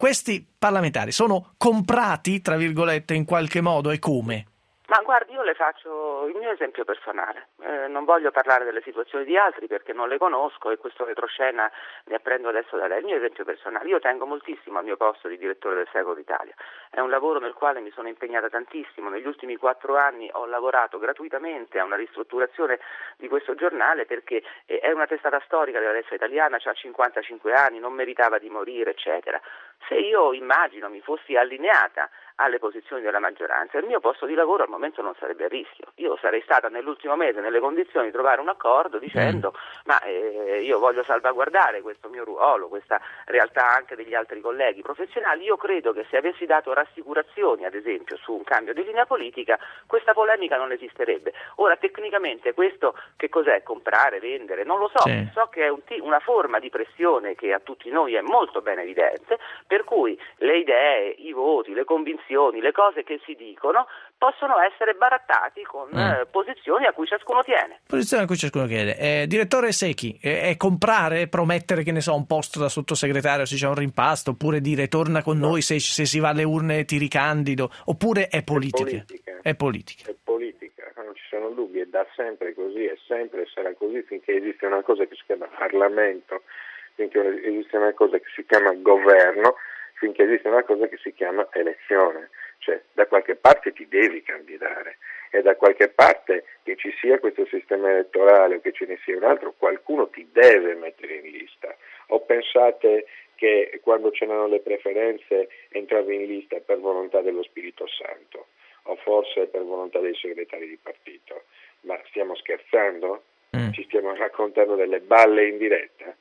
questi parlamentari sono comprati, tra virgolette, in qualche modo, e come? Ma guardi, io le faccio il mio esempio personale, non voglio parlare delle situazioni di altri perché non le conosco e questo retroscena ne apprendo adesso da lei. Il mio esempio personale: io tengo moltissimo al mio posto di direttore del Secolo d'Italia, è un lavoro nel quale mi sono impegnata tantissimo, negli ultimi 4 anni ho lavorato gratuitamente a una ristrutturazione di questo giornale perché è una testata storica della destra italiana, ha 55 anni, non meritava di morire, eccetera. Se io immagino mi fossi allineata alle posizioni della maggioranza, il mio posto di lavoro al momento non sarebbe a rischio. Io sarei stata nell'ultimo mese nelle condizioni di trovare un accordo dicendo io voglio salvaguardare questo mio ruolo, questa realtà anche degli altri colleghi professionali. Io credo che se avessi dato rassicurazioni, ad esempio, su un cambio di linea politica, questa polemica non esisterebbe. Ora, tecnicamente questo che cos'è? Comprare, vendere? Non lo so. Sì. So che è una forma di pressione che a tutti noi è molto ben evidente, per cui le idee, i voti, le convinzioni, le cose che si dicono possono essere barattati con posizioni a cui ciascuno tiene. Posizione a cui ciascuno chiede. Direttore Secchi, è comprare, promettere, che ne so, un posto da sottosegretario se c'è un rimpasto, oppure dire torna con noi se si va alle urne ti ricandido, oppure è politica? È politica. È politica, non ci sono dubbi, è da sempre così, è sempre e sarà così finché esiste una cosa che si chiama Parlamento, finché esiste una cosa che si chiama governo, finché esiste una cosa che si chiama elezione, cioè da qualche parte ti devi candidare e da qualche parte, che ci sia questo sistema elettorale o che ce ne sia un altro, qualcuno ti deve mettere in lista. O pensate che quando c'erano le preferenze entravi in lista per volontà dello Spirito Santo o forse per volontà dei segretari di partito? Ma stiamo scherzando? Ci stiamo raccontando delle balle in diretta?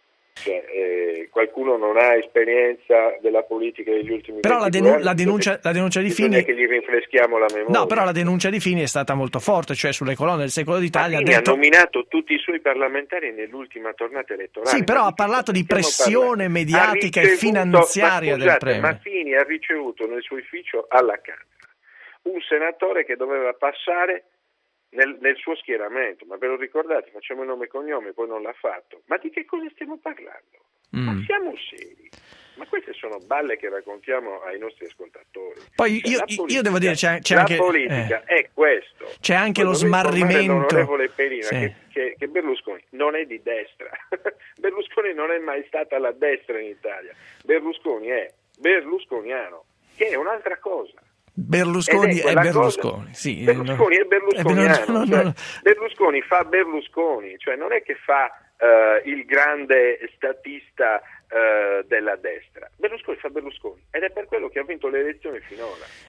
Cioè, qualcuno non ha esperienza della politica degli ultimi però 22 anni, la denuncia di Fini, che gli rinfreschiamo la memoria. no, però la denuncia di Fini è stata molto forte, cioè sulle colonne del Secolo d'Italia Fini ha nominato tutti i suoi parlamentari nell'ultima tornata elettorale. Sì, però ha parlato di pressione mediatica e finanziaria del premio. Ma Fini ha ricevuto nel suo ufficio alla Camera un senatore che doveva passare nel suo schieramento, ma ve lo ricordate? Facciamo il nome e cognome, poi non l'ha fatto. Ma di che cosa stiamo parlando? Ma siamo seri. Ma queste sono balle che raccontiamo ai nostri ascoltatori. Poi io devo dire c'è anche la politica è questo. C'è anche poi lo smarrimento. L'onorevole Perina, sì, che Berlusconi non è di destra. Berlusconi non è mai stata la destra in Italia. Berlusconi è berlusconiano, che è un'altra cosa. Berlusconi è Berlusconi, sì. Berlusconi è berlusconiano, Berlusconi fa Berlusconi, cioè non è che fa il grande statista della destra. Berlusconi fa Berlusconi ed è per quello che ha vinto le elezioni finora.